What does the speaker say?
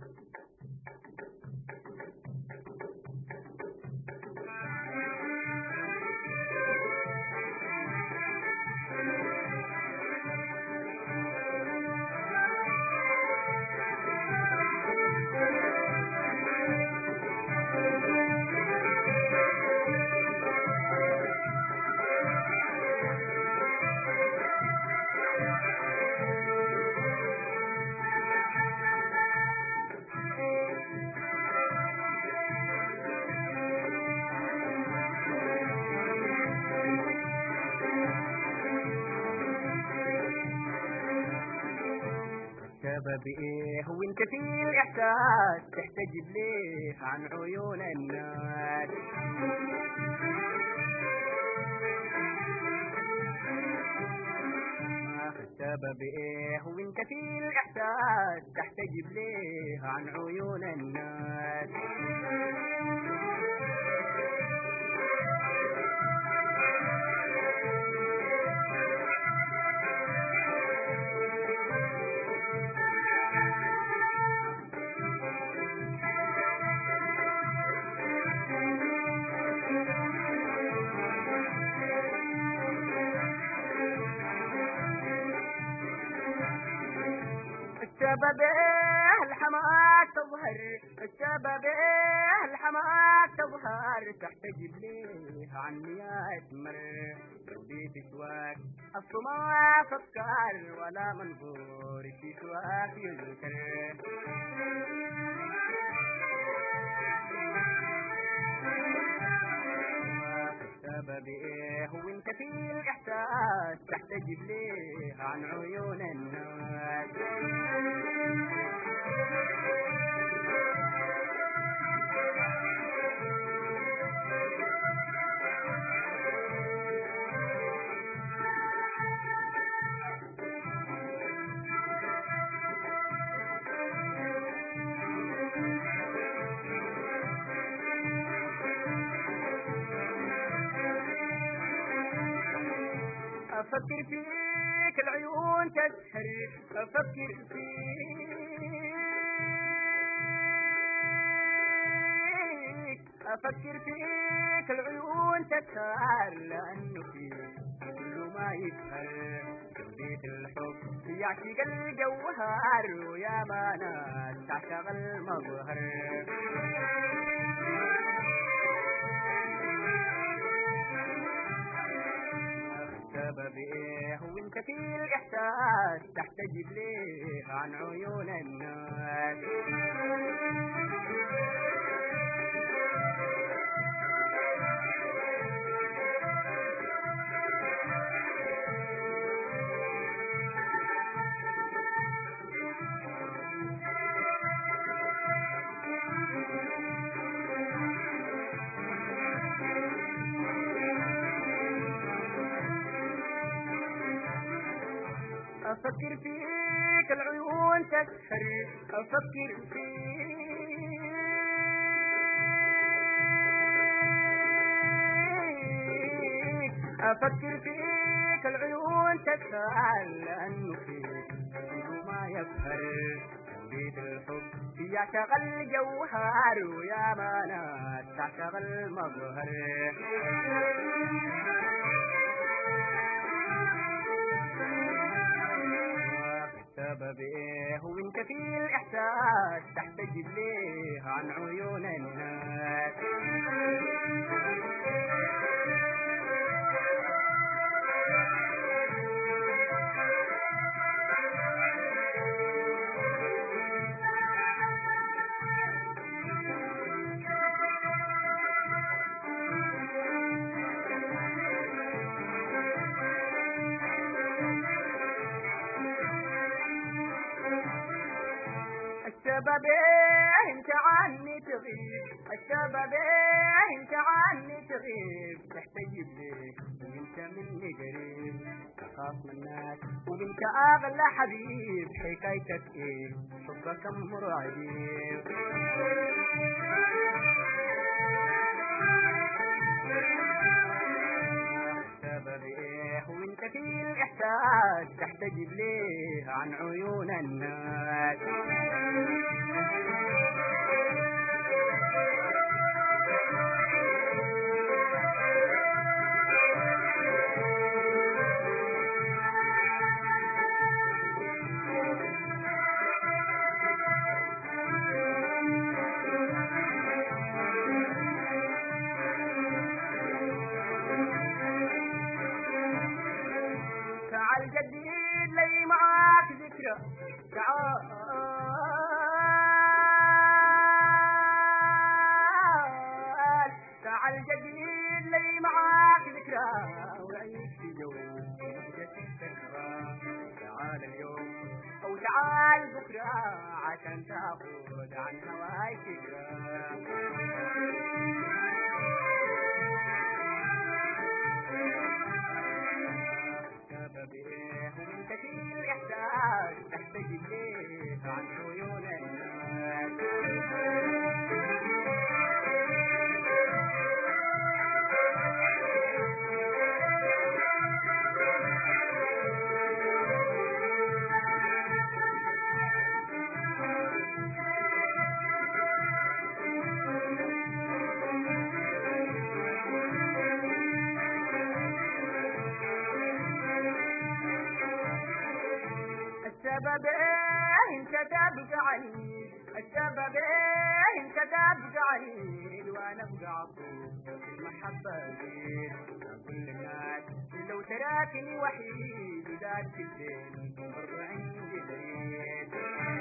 السبب ايه وانت في الاحساس تحتجب ليه عن عيون الناس؟ السبب ايه وانت في الاحساس تحتجب ليه عن عيون الناس؟ السبب ايه الحماة تظهر، السبب ايه الحماة تظهر تحتجب ليه عن مياه مر؟ بديت سواك اصل ما فكر ولا منظور في سواك يذكر. السبب ايه وانت في الاحساس تحتجب ليه عن عيون الناس؟ أفكر فيك العيون تسهر، أفكر فيك العيون تسهر، لأنه فيك كل ما يسهر. بيت الحب يعشق الجوهر ويا ما ناس تعشق المظهر. السبب ايه وانت في الاحساس تحتجب ليه عن عيون الناس؟ أفكر فيك العيون تسهر، أفكر فيك العيون تسهر، لأنه فيك كل ما يسهر. بيت الحب يعشق الجوهر ويا ما ناس تعشق المظهر. السبب ايه وانت في الاحساس تحتجب ليه عن عيون الناس؟ السبب ايه انت عني تغيب، السبب ايه انت عني تغيب، تحتجب ليه وانت مني قريب، تخاف من الناس وانت اغلى حبيب، حكايتك ايه حبك امر عجيب. السبب ايه وانت في الاحساس تحتجب ليه عن عيون الناس؟ تعال بكرة عشان تاخد عن هواي فكرة. سببي ومن كثير إحساس تحتاج ليه عن عيون الناس. السبب انت تبقى عنيد، السبب انت تبقى عنيد وانا ابقى عطوف المحبة زيد. كل الناس لو تراكني وحيد وذات الليل برضو عندي بريد.